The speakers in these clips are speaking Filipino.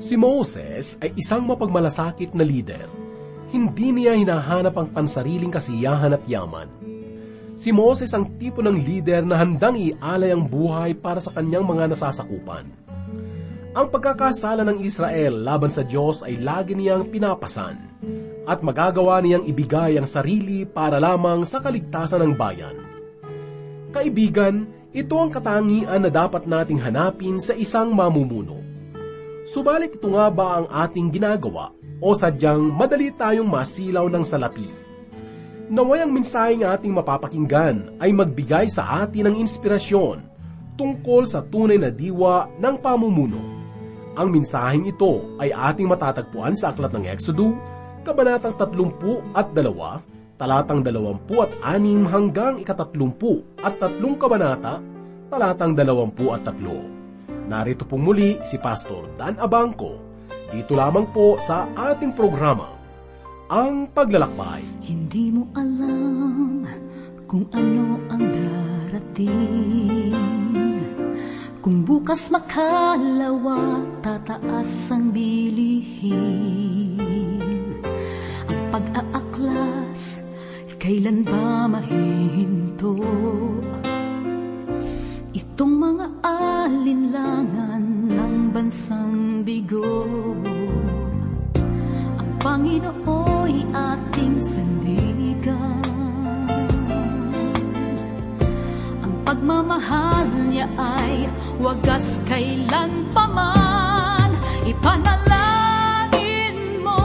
Si Moses ay isang mapagmalasakit na lider. Hindi niya hinahanap ang pansariling kasiyahan at yaman. Si Moses ang tipo ng lider na handang ialay ang buhay para sa kanyang mga nasasakupan. Ang pagkakasala ng Israel laban sa Diyos ay lagi niyang pinapasan, at magagawa niyang ibigay ang sarili para lamang sa kaligtasan ng bayan. Kaibigan, ito ang katangian na dapat nating hanapin sa isang mamumuno. Subalit ito nga ba ang ating ginagawa o sadyang madali tayong masilaw ng salapi? Naway ang mensaheng ating mapapakinggan ay magbigay sa atin ng inspirasyon tungkol sa tunay na diwa ng pamumuno. Ang mensaheng ito ay ating matatagpuan sa aklat ng Exodo, kabanatang 32, talatang 26 hanggang 33 at 3 kabanata, talatang 23. Narito pong muli si Pastor Dan Abangco, dito lamang po sa ating programa, Ang Paglalakbay. Hindi mo alam kung ano ang darating, kung bukas makalawa, tataas ang bilihin. Ang pag-aaklas, kailan ba mahihinto? Itong mga alinlangan ng bansang bigo, ang Panginoo'y ating sandigan. Ang pagmamahal niya ay wagas kailan paman. Ipanalangin mo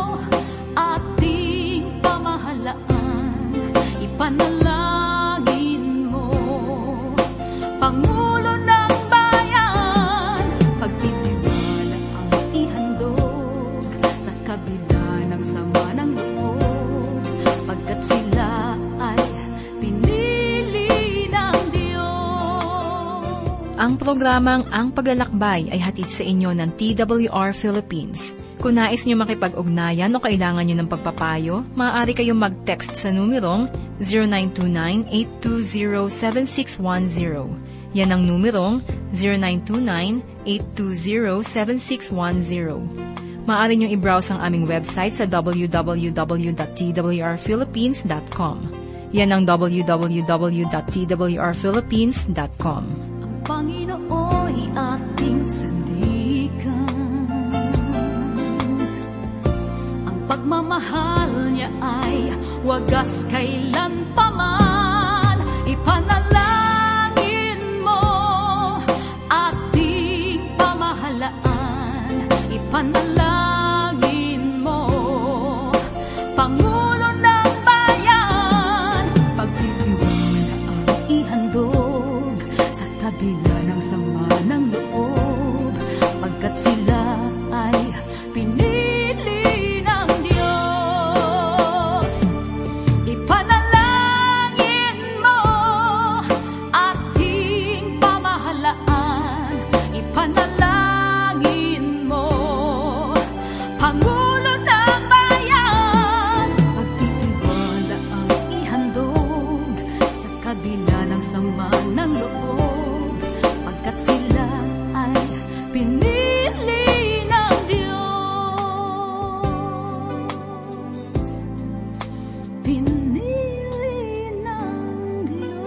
ating pamahalaan, ipanalangin mo Pangulo ng bayan, pagtitiwala ang ihandog sa kabila ng sama ng loob, pagkat sila ay pinili ng Diyos. Ang programang Ang Paglalakbay ay hatid sa inyo ng TWR Philippines. Kung nais nyo makipag-ugnayan o kailangan nyo ng pagpapayo, maaari kayong mag-text sa numerong 0929-820-7610. Yan ang numerong 0929-820-7610. Maaari nyo i-browse ang aming website sa www.twrphilippines.com. Yan ang www.twrphilippines.com. Ang Panginoo'y ating sandigan, ang pagmamahal niya ay wagas kailan paman. Ipanalangin mo ating pamahalaan, ipanalangin mo Pangulo ng bayan, pagtitiwala ang ihandog sa kabila ng sama ng loob, pagkat sila ay pinili ng Diyos. Ipanalangin mo ating pamahalaan, ipanalangin mo Pangulo ng bayan, pagtitiwala ang ihandog sa kabila ng sama ng loob, pagkat sila ay pinili ng Diyos. Pinili ng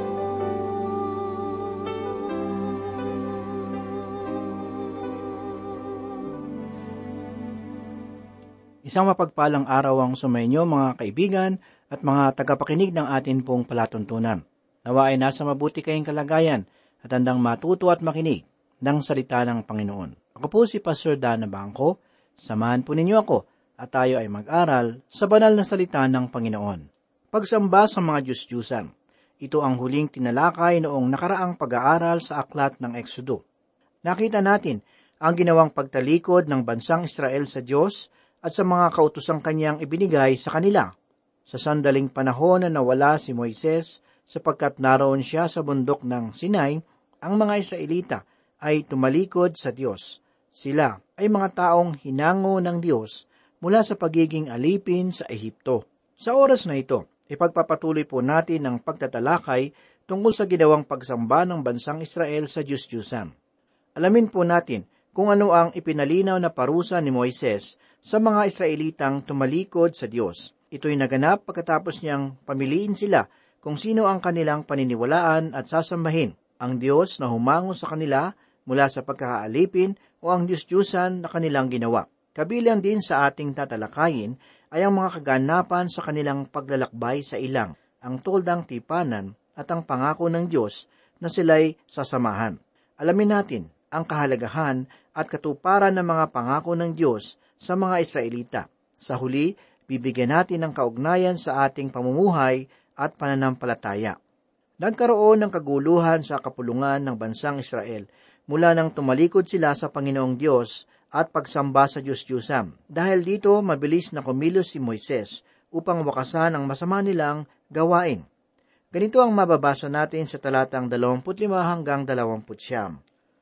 Diyos. Isang mapagpalang araw ang sumainyo mga kaibigan at mga tagapakinig ng atin pong palatuntunan. Nawa ay nasa mabuti kayong kalagayan at handang matuto at makinig ng salita ng Panginoon. Ako po si Pastor Dan Abangco. Samahan po ninyo ako at tayo ay mag-aral sa banal na salita ng Panginoon. Pagsamba sa mga Diyos-Diyusan. Ito ang huling tinalakay noong nakaraang pag-aaral sa aklat ng Exodo. Nakita natin ang ginawang pagtalikod ng bansang Israel sa Diyos at sa mga kautosang kanyang ibinigay sa kanila. Sa sandaling panahon na nawala si Moises sapagkat naroon siya sa bundok ng Sinai, ang mga Israelita ay tumalikod sa Diyos. Sila ay mga taong hinango ng Diyos mula sa pagiging alipin sa Ehipto. Sa oras na ito, ipagpapatuloy po natin ang pagtatalakay tungkol sa ginawang pagsamba ng bansang Israel sa Diyos-Diyusan. Alamin po natin kung ano ang ipinalinaw na parusa ni Moises sa mga Israelitang tumalikod sa Diyos. Ito'y naganap pagkatapos niyang pamiliin sila kung sino ang kanilang paniniwalaan at sasambahin, ang Diyos na humango sa kanila mula sa pagkakaalipin o ang Diyos-Diyusan na kanilang ginawa. Kabilang din sa ating tatalakayin ay ang mga kaganapan sa kanilang paglalakbay sa ilang, ang toldang tipanan at ang pangako ng Diyos na sila'y sasamahan. Alamin natin ang kahalagahan at katuparan ng mga pangako ng Diyos sa mga Israelita. Sa huli, bibigyan natin ng kaugnayan sa ating pamumuhay at pananampalataya. Nagkaroon ng kaguluhan sa kapulungan ng bansang Israel mula nang tumalikod sila sa Panginoong Diyos at pagsamba sa Diyos-Diyusam. Dahil dito, mabilis na kumilos si Moises upang wakasan ang masama nilang gawain. Ganito ang mababasa natin sa talatang 25 hanggang 29.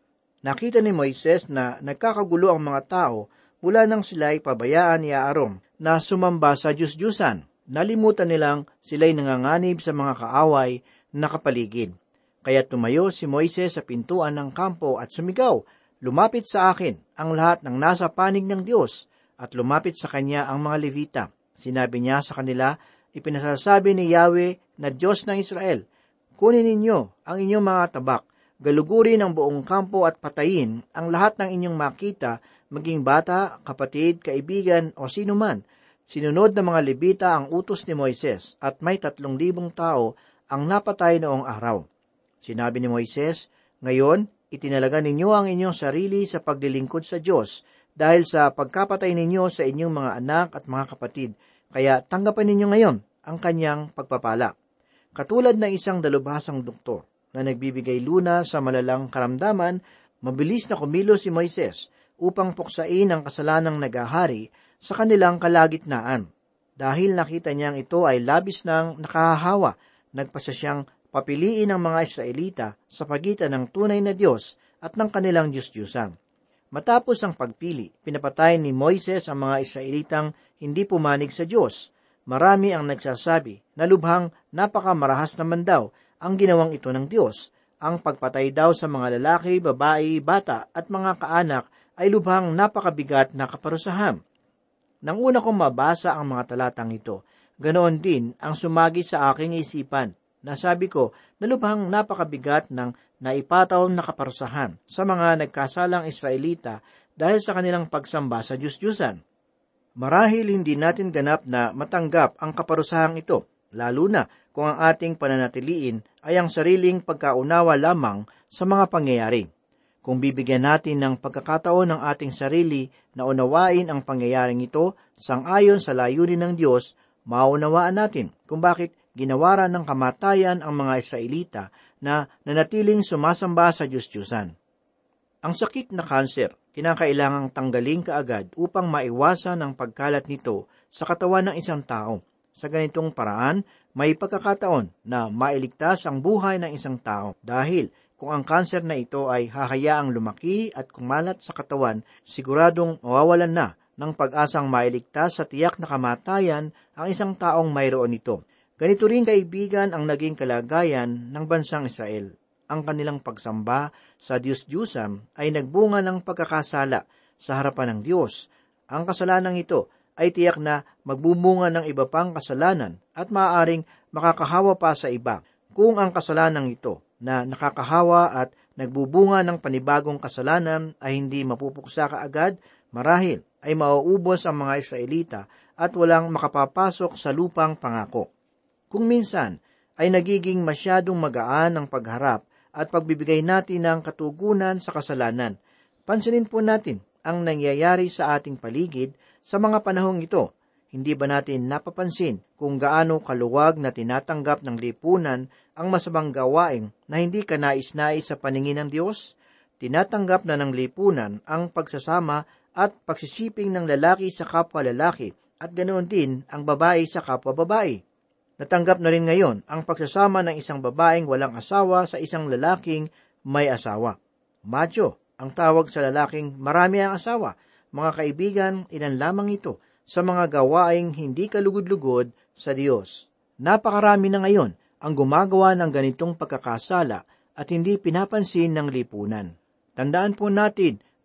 Nakita ni Moises na nagkakagulo ang mga tao mula nang sila'y pabayaan ni Aaron na sumamba sa Diyos-Diyusan. Nalimutan nilang sila'y nanganganib sa mga kaaway na kapaligid. Kaya tumayo si Moises sa pintuan ng kampo at sumigaw, "Lumapit sa akin ang lahat ng nasa panig ng Diyos," at lumapit sa kanya ang mga Levita. Sinabi niya sa kanila, "Ipinasasabi ni Yahweh na Diyos ng Israel, kunin ninyo ang inyong mga tabak, galugurin ang buong kampo at patayin ang lahat ng inyong makita, maging bata, kapatid, kaibigan o sino man." Sinunod ng mga Levita ang utos ni Moises at may 3,000 tao ang napatay noong araw. Sinabi ni Moises, "Ngayon, itinalaga ninyo ang inyong sarili sa paglilingkod sa Diyos dahil sa pagkapatay ninyo sa inyong mga anak at mga kapatid, kaya tanggapin ninyo ngayon ang kanyang pagpapala." Katulad ng isang dalubhasang doktor na nagbibigay luna sa malalang karamdaman, mabilis na kumilos si Moises upang puksain ang kasalanang nagahari sa kanilang kalagitnaan. Dahil nakita niyang ito ay labis ng nakahahawa, nagpasya siyang papiliin ang mga Israelita sa pagitan ng tunay na Diyos at ng kanilang Diyos-Diyusan. Matapos ang pagpili, pinapatay ni Moises ang mga Israelitang hindi pumanig sa Diyos. Marami ang nagsasabi na lubhang napakamarahas naman daw ang ginawang ito ng Diyos. Ang pagpatay daw sa mga lalaki, babae, bata at mga kaanak ay lubhang napakabigat na kaparusahan. Nang una kong mabasa ang mga talatang ito, ganoon din ang sumagi sa aking isipan. Nasabi ko na lubhang napakabigat ng naipataw na kaparusahan sa mga nagkasalang Israelita dahil sa kanilang pagsamba sa Diyos-Diyusan. Marahil hindi natin ganap na matanggap ang kaparusahang ito, lalo na kung ang ating pananatiliin ay ang sariling pagkaunawa lamang sa mga pangyayari. Kung bibigyan natin ng pagkakataon ng ating sarili na unawain ang pangyayaring ito sang-ayon sa layunin ng Diyos, maunawaan natin kung bakit ginawaran ng kamatayan ang mga Israelita na nanatiling sumasamba sa Diyos-Diyusan. Ang sakit na kanser, kinakailangang tanggalin kaagad upang maiwasan ang pagkalat nito sa katawan ng isang tao. Sa ganitong paraan, may pagkakataon na mailigtas ang buhay ng isang tao dahil kung ang kanser na ito ay hahayaang lumaki at kumalat sa katawan, siguradong mawawalan na ng pag-asang mailigtas sa tiyak na kamatayan ang isang taong mayroon nito. Ganito rin, kaibigan, ang naging kalagayan ng bansang Israel. Ang kanilang pagsamba sa Diyos-Diyusam ay nagbunga ng pagkakasala sa harapan ng Diyos. Ang kasalanang ito ay tiyak na magbubunga ng iba pang kasalanan at maaaring makakahawa pa sa iba. Kung ang kasalanang ito na nakakahawa at nagbubunga ng panibagong kasalanan ay hindi mapupuksa kaagad, marahil ay mauubos ang mga Israelita at walang makapapasok sa lupang pangako. Kung minsan ay nagiging masyadong magaan ang pagharap at pagbibigay natin ng katugunan sa kasalanan, pansinin po natin ang nangyayari sa ating paligid sa mga panahong ito. Hindi ba natin napapansin kung gaano kaluwag na tinatanggap ng lipunan ang masamang gawain na hindi kanais-nais sa paningin ng Diyos? Tinatanggap na ng lipunan ang pagsasama at pagsisiping ng lalaki sa kapwa lalaki at ganoon din ang babae sa kapwa babae. Natanggap na rin ngayon ang pagsasama ng isang babaeng walang asawa sa isang lalaking may asawa. Macho ang tawag sa lalaking marami ang asawa. Mga kaibigan, ilan lamang ito sa mga gawaing hindi kalugod-lugod sa Diyos. Napakarami na ngayon ang gumagawa ng ganitong pagkakasala at hindi pinapansin ng lipunan. Tandaan po natin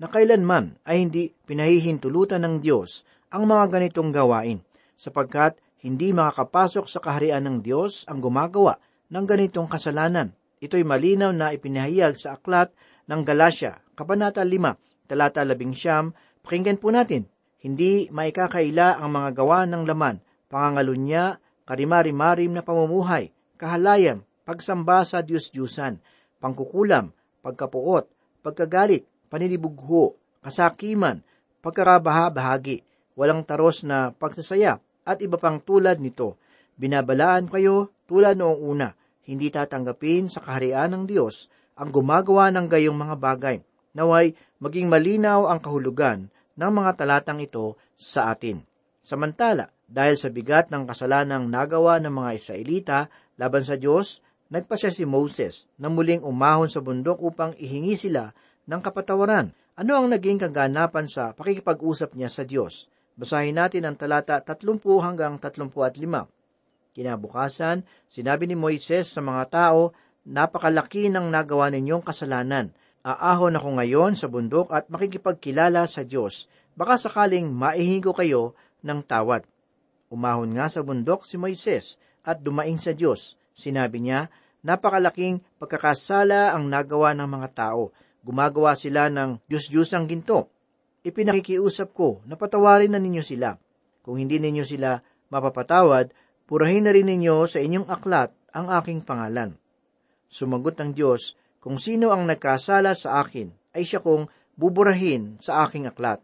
na kailanman ay hindi pinahihintulutan ng Diyos ang mga ganitong gawain, sapagkat hindi makakapasok sa kaharian ng Diyos ang gumagawa ng ganitong kasalanan. Ito'y malinaw na ipinahayag sa aklat ng Galatia, Kabanata 5, Talata 11. Pakinggan po natin, hindi maikakaila ang mga gawa ng laman, pangangalunya, karimari-marim na pamumuhay, kahalayam, pagsamba sa Diyos-Diyusan, pangkukulam, pagkapuot, pagkagalit, panilibugho, kasakiman, pagkarabaha-bahagi, walang taros na pagsasaya, at iba pang tulad nito. Binabalaan kayo tulad noong una, hindi tatanggapin sa kaharian ng Diyos ang gumagawa ng gayong mga bagay. Naway maging malinaw ang kahulugan ng mga talatang ito sa atin. Samantala, dahil sa bigat ng kasalanang nagawa ng mga Israelita laban sa Diyos, nagpasya si Moses na muling umahon sa bundok upang ihingi sila ng kapatawaran. Ano ang naging kaganapan sa pakikipag-usap niya sa Diyos? Basahin natin ang talata 30 hanggang 35. Kinabukasan, sinabi ni Moises sa mga tao, napakalaki ng nagawa ninyong kasalanan. Aahon ako ngayon sa bundok at makikipagkilala sa Diyos. Baka sakaling maihingi ko kayo ng tawad. Umahon nga sa bundok si Moises at dumaing sa Diyos. Sinabi niya, napakalaking pagkakasala ang nagawa ng mga tao. Gumagawa sila ng Diyos-Diyusang ginto. Ipinakikiusap ko na patawarin na ninyo sila. Kung hindi ninyo sila mapapatawad, purahin na rin ninyo sa inyong aklat ang aking pangalan. Sumagot ang Diyos, kung sino ang nagkasala sa akin, ay siya kong buburahin sa aking aklat.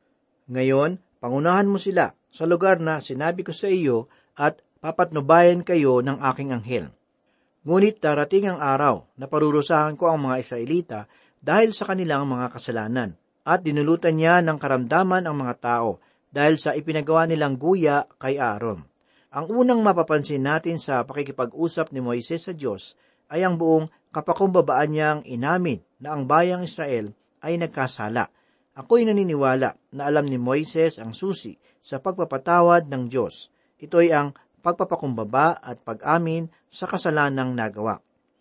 Ngayon, pangunahan mo sila sa lugar na sinabi ko sa iyo at papatnubayan kayo ng aking anghel. Ngunit darating ang araw na parurusahan ko ang mga Israelita dahil sa kanilang mga kasalanan, at dinulutan niya ng karamdaman ang mga tao dahil sa ipinagawa nilang guya kay Aaron. Ang unang mapapansin natin sa pakikipag-usap ni Moises sa Diyos ay ang buong kapakumbabaan niyang inamin na ang bayang Israel ay nagkasala. Ako'y naniniwala na alam ni Moises ang susi sa pagpapatawad ng Diyos. Ito'y ang pagpapakumbaba at pag-amin sa kasalanang nagawa.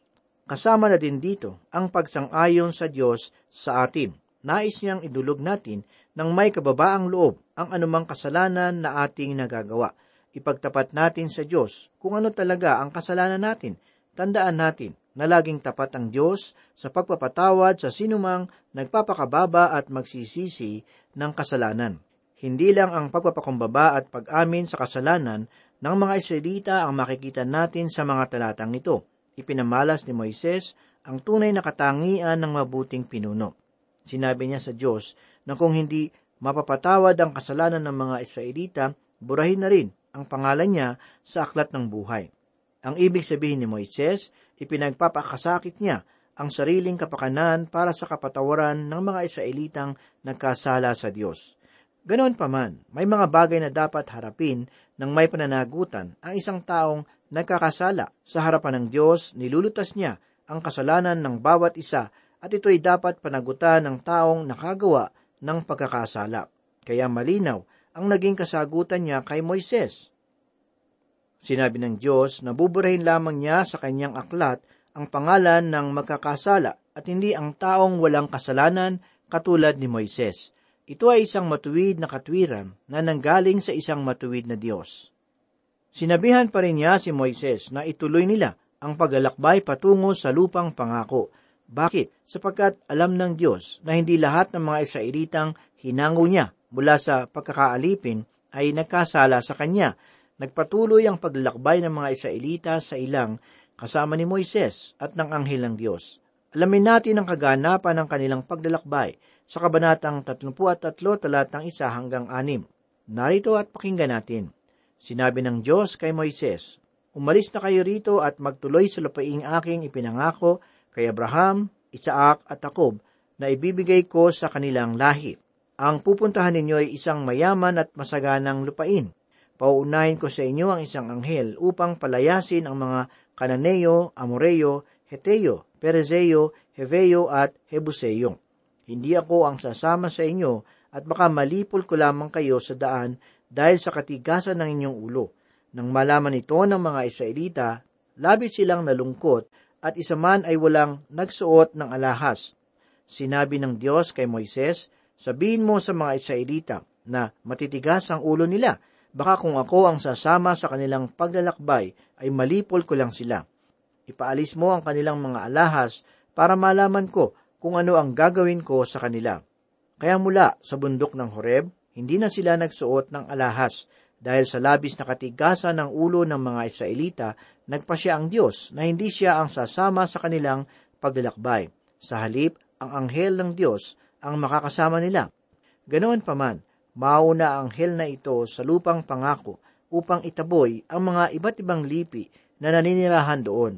Kasama na din dito ang pagsang-ayon sa Diyos sa atin. Nais niyang idulog natin ng may kababaang loob ang anumang kasalanan na ating nagagawa. Ipagtapat natin sa Diyos kung ano talaga ang kasalanan natin. Tandaan natin na laging tapat ang Diyos sa pagpapatawad sa sinumang nagpapakababa at magsisisi ng kasalanan. Hindi lang ang pagpapakumbaba at pag-amin sa kasalanan ng mga Israelita ang makikita natin sa mga talatang ito. Ipinamalas ni Moises ang tunay na katangian ng mabuting pinuno. Sinabi niya sa Diyos na kung hindi mapapatawad ang kasalanan ng mga Israelita, burahin na rin ang pangalan niya sa aklat ng buhay. Ang ibig sabihin ni Moises, ipinagpapakasakit niya ang sariling kapakanan para sa kapatawaran ng mga Israelitang nagkasala sa Diyos. Ganoon pa man, may mga bagay na dapat harapin ng may pananagutan ang isang taong nagkakasala. Sa harapan ng Diyos, nilulutas niya ang kasalanan ng bawat isa at ito'y dapat panagutan ng taong nakagawa ng pagkakasala. Kaya malinaw ang naging kasagutan niya kay Moises. Sinabi ng Diyos na buburahin lamang niya sa kanyang aklat ang pangalan ng magkakasala at hindi ang taong walang kasalanan katulad ni Moises. Ito ay isang matuwid na katwiran na nanggaling sa isang matuwid na Diyos. Sinabihan pa rin niya si Moises na ituloy nila ang paglalakbay patungo sa lupang pangako. Bakit? Sapagkat alam ng Diyos na hindi lahat ng mga Israelitang hinango niya mula sa pagkakaalipin ay nagkasala sa kanya. Nagpatuloy ang paglalakbay ng mga Israelita sa ilang kasama ni Moises at ng anghel ng Diyos. Alamin natin ang kaganapan ng kanilang paglalakbay sa kabanatang 33 talatang 1 hanggang 6. Narito at pakinggan natin. Sinabi ng Diyos kay Moises, umalis na kayo rito at magtuloy sa lupaing aking ipinangako kay Abraham, Isaac at Jacob na ibibigay ko sa kanilang lahi. Ang pupuntahan ninyo ay isang mayaman at masaganang lupain. Pauunahin ko sa inyo ang isang anghel upang palayasin ang mga Kananeo, Amoreo, Heteo, Perezeo, Heveo at Hebuseo. Hindi ako ang sasama sa inyo at baka malipol ko lamang kayo sa daan dahil sa katigasan ng inyong ulo. Nang malaman ito ng mga Israelita, labis silang nalungkot at isa man ay walang nagsuot ng alahas. Sinabi ng Diyos kay Moises, Sabihin mo sa mga Israelita na matitigas ang ulo nila. Baka kung ako ang sasama sa kanilang paglalakbay, ay malipol ko lang sila. Ipaalis mo ang kanilang mga alahas para malaman ko kung ano ang gagawin ko sa kanila. Kaya mula sa bundok ng Horeb, hindi na sila nagsuot ng alahas. Dahil sa labis na katigasan ng ulo ng mga Israelita, nagpasya ang Diyos na hindi siya ang sasama sa kanilang paglalakbay. Sa halip, ang anghel ng Diyos ang makakasama nila. Ganoon paman, mauna ang anghel na ito sa lupang pangako upang itaboy ang mga iba't ibang lipi na naninirahan doon.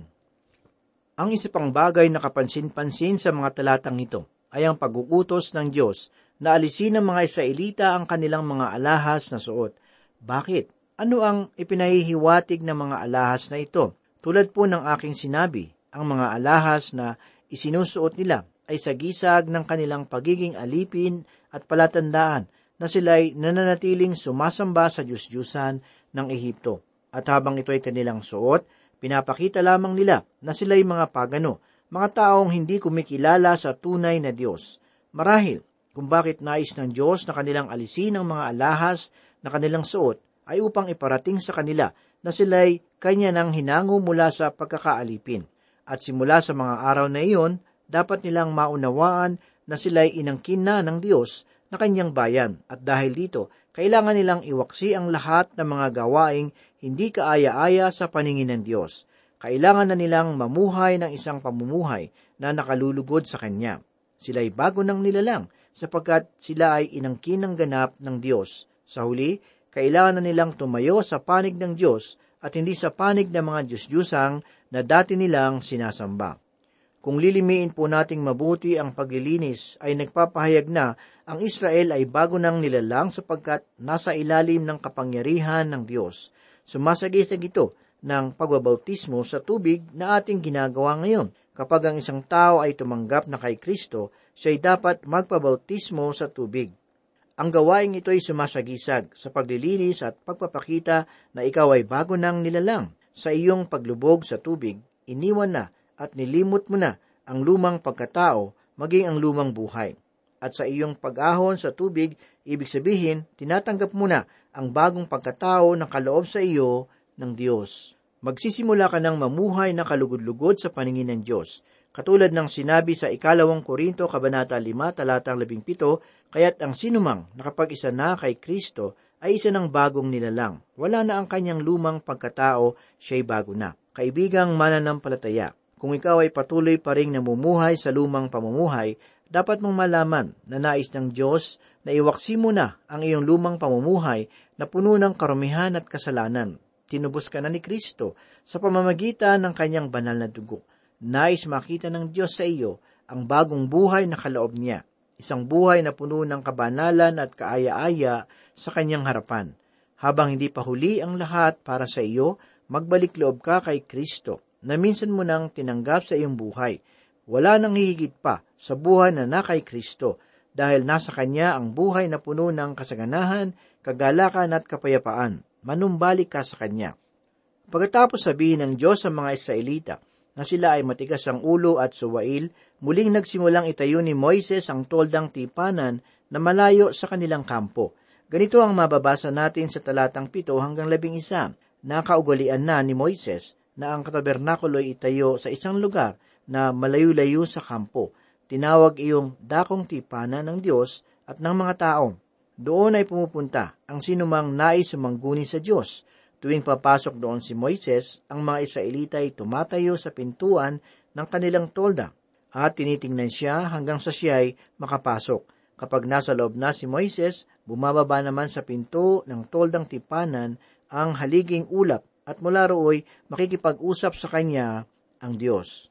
Ang isa pang bagay na kapansin-pansin sa mga talatang ito ay ang pag-uutos ng Diyos na alisin ng mga Israelita ang kanilang mga alahas na suot. Bakit? Ano ang ipinahihiwatig ng mga alahas na ito? Tulad po ng aking sinabi, ang mga alahas na isinusuot nila ay sagisag ng kanilang pagiging alipin at palatandaan na sila'y nananatiling sumasamba sa Diyos-Diyusan ng Ehipto. At habang ito ay kanilang suot, pinapakita lamang nila na sila'y mga pagano, mga taong hindi kumikilala sa tunay na Diyos. Marahil, kung bakit nais ng Diyos na kanilang alisin ang mga alahas na kanilang suot, ay upang iparating sa kanila na sila'y kanya nang hinango mula sa pagkakaalipin. At simula sa mga araw na iyon, dapat nilang maunawaan na sila'y inangkin na ng Diyos na kanyang bayan, at dahil dito, kailangan nilang iwaksi ang lahat ng mga gawaing hindi kaaya-aya sa paningin ng Diyos. Kailangan na nilang mamuhay ng isang pamumuhay na nakalulugod sa Kanya. Sila'y bago ng nilalang, sapagkat sila ay inangkin ng ganap ng Diyos. Sa huli, kailangan na nilang tumayo sa panig ng Diyos at hindi sa panig ng mga Diyos-Diyusang na dati nilang sinasamba. Kung lilimiin po nating mabuti ang paglilinis, ay nagpapahayag na ang Israel ay bago nang nilalang sapagkat nasa ilalim ng kapangyarihan ng Diyos. Sumasagisag ito ng pagbabautismo sa tubig na ating ginagawa ngayon. Kapag ang isang tao ay tumanggap na kay Kristo, siya ay dapat magpabautismo sa tubig. Ang gawaing ito ay sumasagisag sa paglilinis at pagpapakita na ikaw ay bago nang nilalang. Sa iyong paglubog sa tubig, iniwan na at nilimot mo na ang lumang pagkatao, maging ang lumang buhay. At sa iyong pag-ahon sa tubig, ibig sabihin, tinatanggap mo na ang bagong pagkatao na kaloob sa iyo ng Diyos. Magsisimula ka ng mamuhay na kalugod-lugod sa paningin ng Diyos. Katulad ng sinabi sa 2 Korinto, Kabanata 5, talatang 17, kaya't ang sinumang nakapag-isa na kay Kristo ay isa ng bagong nilalang. Wala na ang kanyang lumang pagkatao, siya'y bago na. Kaibigang mananampalataya, kung ikaw ay patuloy pa ring namumuhay sa lumang pamumuhay, dapat mong malaman na nais ng Diyos na iwaksi mo na ang iyong lumang pamumuhay na puno ng karumihan at kasalanan. Tinubos ka na ni Kristo sa pamamagitan ng kanyang banal na dugo. Nais makita ng Diyos sa iyo ang bagong buhay na kaloob niya, isang buhay na puno ng kabanalan at kaaya-aya sa kanyang harapan. Habang hindi pa huli ang lahat para sa iyo, magbalik loob ka kay Kristo na minsan mo nang tinanggap sa iyong buhay. Wala nang hihigit pa sa buhay na kay Kristo dahil nasa Kanya ang buhay na puno ng kasaganahan, kagalakan at kapayapaan. Manumbalik ka sa Kanya. Pagkatapos sabihin ng Diyos sa mga Israelita na sila ay matigas ang ulo at suwail, muling nagsimulang itayo ni Moises ang toldang tipanan na malayo sa kanilang kampo. Ganito ang mababasa natin sa talatang 7 hanggang 11. Nakaugalian na ni Moises na ang tabernakulo'y itayo sa isang lugar na malayo-layo sa kampo. Tinawag iyong dakong tipanan ng Diyos at ng mga tao. Doon ay pumupunta ang sinumang nais sumangguni sa Diyos. Tuwing papasok doon si Moises, ang mga Israelita ay tumatayo sa pintuan ng kanilang tolda at tinitingnan siya hanggang sa siya ay makapasok. Kapag nasa loob na si Moises, bumababa naman sa pinto ng toldang tipanan ang haliging ulap at mula rooy makikipag-usap sa kanya ang Diyos.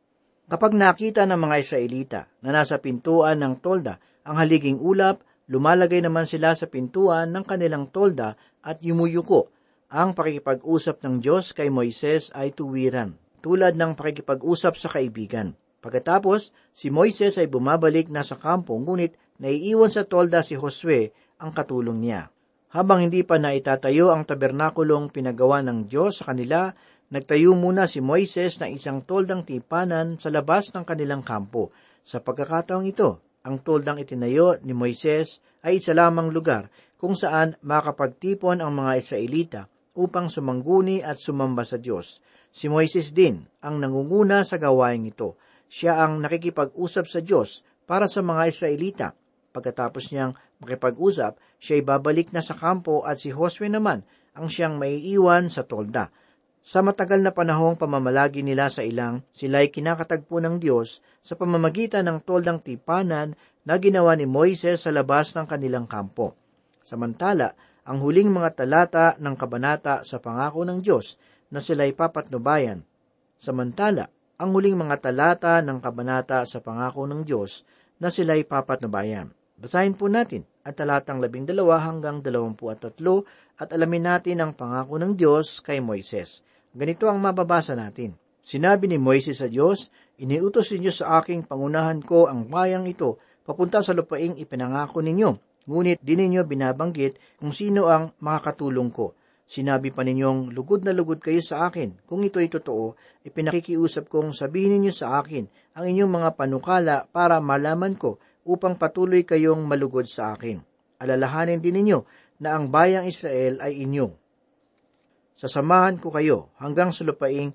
Kapag nakita ng mga Israelita na nasa pintuan ng tolda ang haliging ulap, lumalagay naman sila sa pintuan ng kanilang tolda at yumuyuko. Ang pakikipag-usap ng Diyos kay Moises ay tuwiran, tulad ng pakikipag-usap sa kaibigan. Pagkatapos, si Moises ay bumabalik na sa kampo, ngunit naiiwan sa tolda si Josue, ang katulong niya. Habang hindi pa naitatayo ang tabernakulong pinagawa ng Diyos sa kanila, nagtayo muna si Moises ng isang toldang tipanan sa labas ng kanilang kampo. Sa pagkakataong ito, Ang toldang itinayo ni Moises ay isa lamang lugar kung saan makapagtipon ang mga Israelita upang sumangguni at sumamba sa Diyos. Si Moises din ang nangunguna sa gawaing ito. Siya ang nakikipag-usap sa Diyos para sa mga Israelita. Pagkatapos niyang makipag-usap, siya ay babalik na sa kampo at si Josue naman ang siyang maiiwan sa tolda. Sa matagal na panahong pamamalagi nila sa ilang, sila ay kinakatagpo ng Diyos sa pamamagitan ng toldang tipanan na ginawa ni Moises sa labas ng kanilang kampo. Samantala, ang huling mga talata ng kabanata sa pangako ng Diyos na sila'y papatnubayan. Samantala, ang huling mga talata ng kabanata sa pangako ng Diyos na sila'y papatnubayan. Basahin po natin ang talatang 12 hanggang 23 at alamin natin ang pangako ng Diyos kay Moises. Ganito ang mababasa natin. Sinabi ni Moises sa Diyos, "Iniutos ninyo sa aking pangunahan ko ang bayang ito papunta sa lupaing ipinangako ninyo. Ngunit di ninyo binabanggit kung sino ang makakatulong ko. Sinabi pa ninyong lugod na lugod kayo sa akin. Kung ito'y totoo, ipinakikiusap kong sabihin ninyo sa akin ang inyong mga panukala para malaman ko upang patuloy kayong malugod sa akin. Alalahanin din ninyo na ang bayang Israel ay inyong. Sasamahan ko kayo hanggang sa lupaing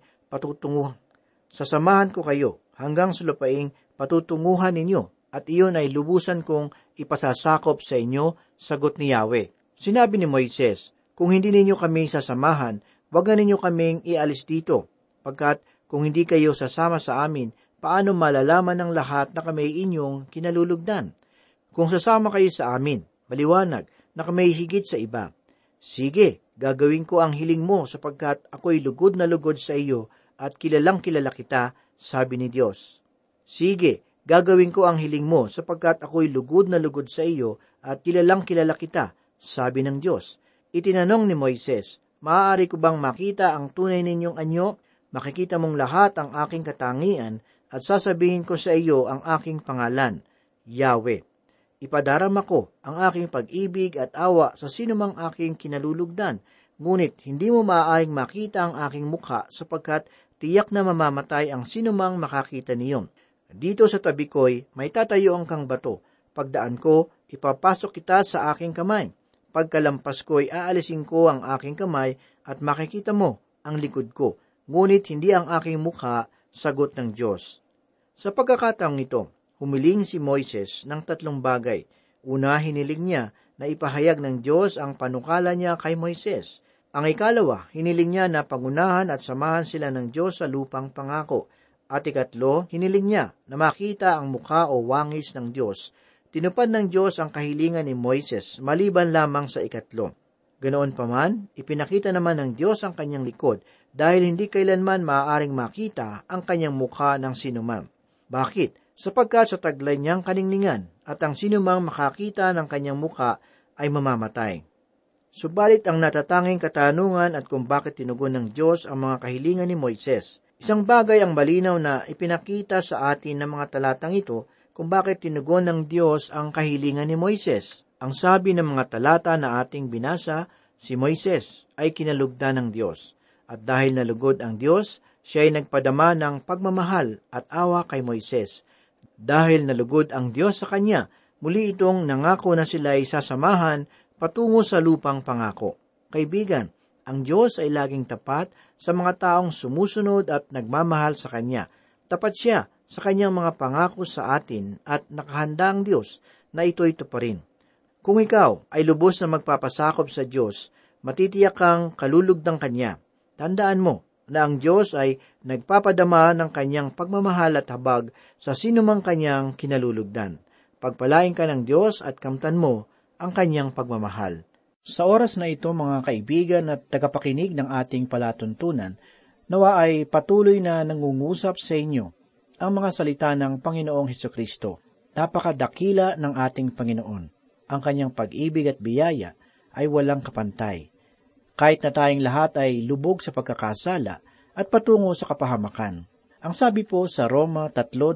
patutunguhan ninyo at iyon ay lubusan kong ipasasakop sa inyo," sagot ni Yahweh. Sinabi ni Moises, "Kung hindi ninyo kami sasamahan, wag na ninyo kaming ialis dito, pagkat kung hindi kayo sasama sa amin, paano malalaman ng lahat na kami inyong kinalulugdan? Kung sasama kayo sa amin, maliwanag na kami higit sa iba. Sige, gagawin ko ang hiling mo sapagkat ako'y lugod na lugod sa iyo at kilalang kilala kita," sabi ni Diyos. Sige, gagawin ko ang hiling mo sapagkat ako'y lugod na lugod sa iyo at kilalang kilala kita, sabi ng Diyos. Itinanong ni Moises, "Maaari ko bang makita ang tunay ninyong anyo? Makikita mong lahat ang aking katangian at sasabihin ko sa iyo ang aking pangalan, Yahweh. Ipadarama ko ang aking pag-ibig at awa sa sinumang aking kinalulugdan, ngunit hindi mo maaaring makita ang aking mukha sapagkat tiyak na mamamatay ang sinumang makakita niyon. Dito sa tabi ko'y may tatayo ang kang bato. Pagdaan ko, ipapasok kita sa aking kamay. Pagkalampas ko'y aalisin ko ang aking kamay at makikita mo ang likod ko, ngunit hindi ang aking mukha," sagot ng Diyos. Sa pagkakataong ito, humiling si Moises ng 3 bagay. Una, hiniling niya na ipahayag ng Diyos ang panukala niya kay Moises. Ang ikalawa, hiniling niya na pangunahan at samahan sila ng Diyos sa lupang pangako. At ikatlo, hiniling niya na makita ang mukha o wangis ng Diyos. Tinupad ng Diyos ang kahilingan ni Moises maliban lamang sa ikatlo. Ganoon paman, ipinakita naman ng Diyos ang kanyang likod dahil hindi kailanman maaaring makita ang kanyang mukha ng sinuman. Bakit? Sapagkat sa taglay niyang kaningningan at ang sinumang makakita ng kanyang mukha ay mamamatay. Subalit ang natatanging katanungan at kung bakit tinugon ng Diyos ang mga kahilingan ni Moises. Isang bagay ang malinaw na ipinakita sa atin ng mga talatang ito kung bakit tinugon ng Diyos ang kahilingan ni Moises. Ang sabi ng mga talata na ating binasa, si Moises ay kinalugdan ng Diyos. At dahil nalugod ang Diyos, siya ay nagpadama ng pagmamahal at awa kay Moises. Dahil nalugod ang Diyos sa kanya, muli itong nangako na sila ay sasamahan patungo sa lupang pangako. Kaibigan, ang Diyos ay laging tapat sa mga taong sumusunod at nagmamahal sa Kanya. Tapat siya sa Kanyang mga pangako sa atin at nakahanda ang Diyos na ito'y tuparin. Kung ikaw ay lubos na magpapasakop sa Diyos, matitiyak kang kalulugdang Kanya. Tandaan mo na ang Diyos ay nagpapadama ng Kanyang pagmamahal at habag sa sinumang Kanyang kinalulugdan. Pagpalain ka ng Diyos at kamtan mo ang Kanyang pagmamahal. Sa oras na ito, mga kaibigan at tagapakinig ng ating palatuntunan, nawa ay patuloy na nangungusap sa inyo ang mga salita ng Panginoong Hesukristo. Napakadakila ng ating Panginoon. Ang Kanyang pag-ibig at biyaya ay walang kapantay. Kahit na tayong lahat ay lubog sa pagkakasala at patungo sa kapahamakan. Ang sabi po sa Roma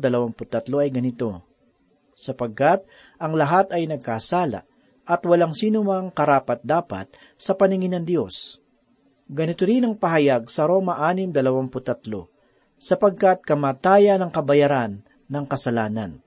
3:23 ay ganito, "Sapagkat ang lahat ay nagkasala at walang sinumang karapat-dapat sa paningin ng Diyos." Ganito rin ang pahayag sa Roma 6:23, "Sapagkat kamatayan ang kabayaran ng kasalanan."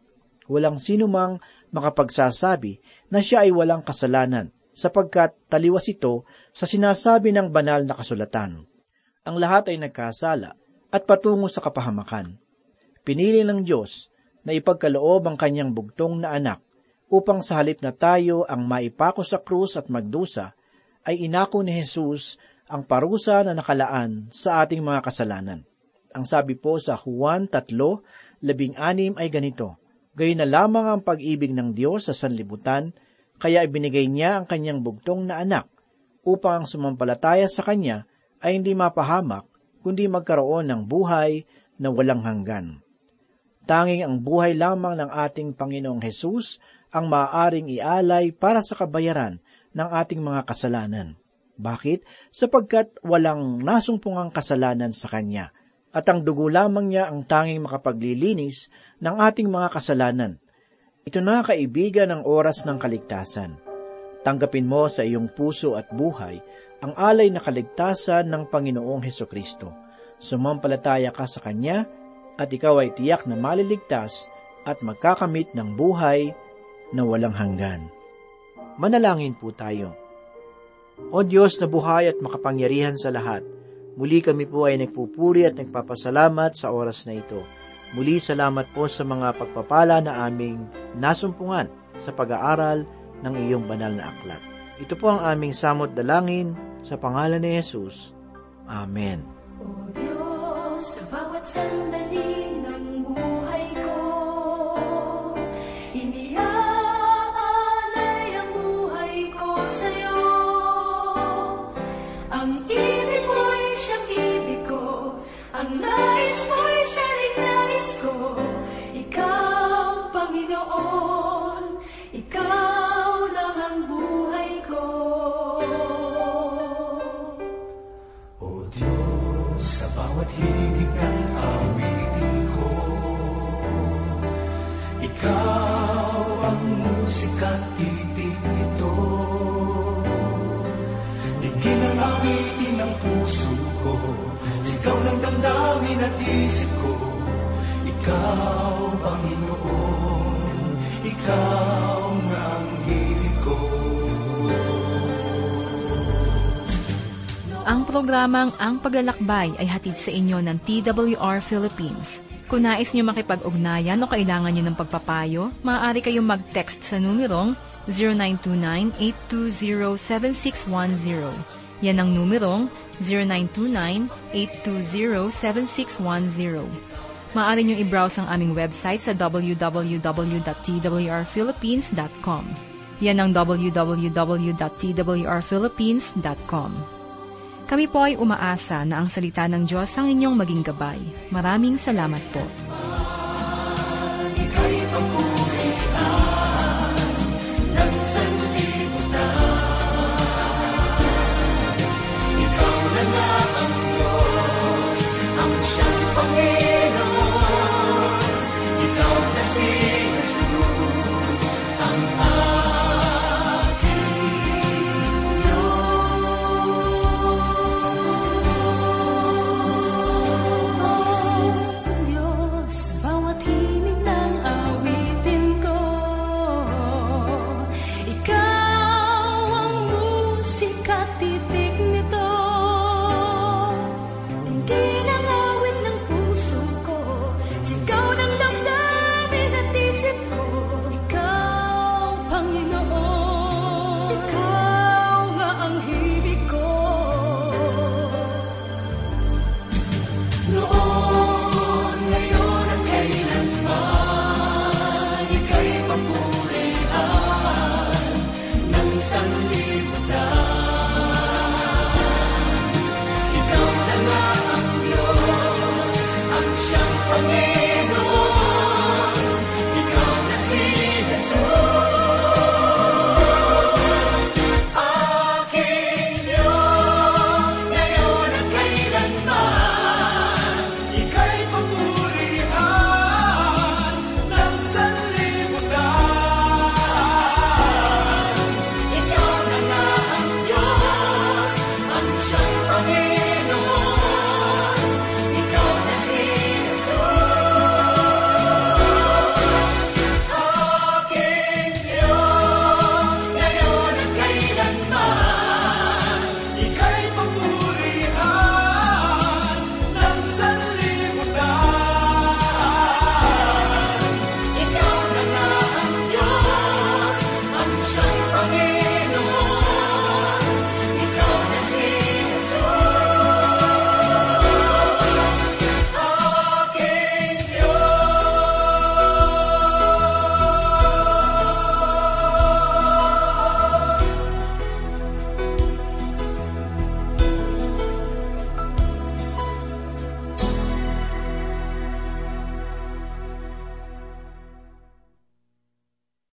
walang sinumang makapagsasabi na siya ay walang kasalanan, sapagkat taliwas ito sa sinasabi ng banal na kasulatan. Ang lahat ay nagkasala at patungo sa kapahamakan. Pinili ng Diyos na ipagkaloob ang kanyang bugtong na anak upang sa halip na tayo ang maipako sa krus at magdusa, ay inako ni Jesus ang parusa na nakalaan sa ating mga kasalanan. Ang sabi po sa Juan 3:16 ay ganito, "Gayon na lamang ang pag-ibig ng Diyos sa sanlibutan, kaya ibinigay niya ang kanyang bugtong na anak, upang ang sumampalataya sa kanya ay hindi mapahamak, kundi magkaroon ng buhay na walang hanggan." Tanging ang buhay lamang ng ating Panginoong Hesus ang maaaring ialay para sa kabayaran ng ating mga kasalanan. Bakit? Sapagkat walang nasumpungang kasalanan sa Kanya, at ang dugo lamang niya ang tanging makapaglilinis ng ating mga kasalanan. Ito na, kaibigan, ang oras ng kaligtasan. Tanggapin mo sa iyong puso at buhay ang alay na kaligtasan ng Panginoong Hesukristo. Sumampalataya ka sa Kanya, at ikaw ay tiyak na maliligtas at magkakamit ng buhay na walang hanggan. Manalangin po tayo. O Diyos na buhay at makapangyarihan sa lahat, muli kami po ay nagpupuri at nagpapasalamat sa oras na ito. Muli salamat po sa mga pagpapala na aming nasumpungan sa pag-aaral ng iyong banal na aklat. Ito po ang aming samot dalangin sa pangalan ni Jesus. Amen. O Diyos, sa bawat sandali ng buhay ko, iniaalay ang buhay ko sa'yo. Ang ibig mo'y siyang ibig ko, ang nais mo'y siya ring nais ko. Ikaw, Panginoon, ikaw lang ang buhay ko. O Diyos, sa bawat himig ng awitin ko, ikaw ang musika't titig nito. Digin ang awitin ng puso ko, sigaw ng damdamin at isip ko. Ikaw, Panginoon, ikaw nga ang hilig ko. Ang programang Ang Paglalakbay ay hatid sa inyo ng TWR Philippines. Kung nais nyo makipag-ugnayan o kailangan nyo ng pagpapayo, maaari kayong mag-text sa numerong 0929-820-7610. Yan ang numerong 0929-820-7610. Maaari nyo i-browse ang aming website sa www.twrphilippines.com. Yan ang www.twrphilippines.com. Kami po ay umaasa na ang salita ng Diyos ang inyong maging gabay. Maraming salamat po.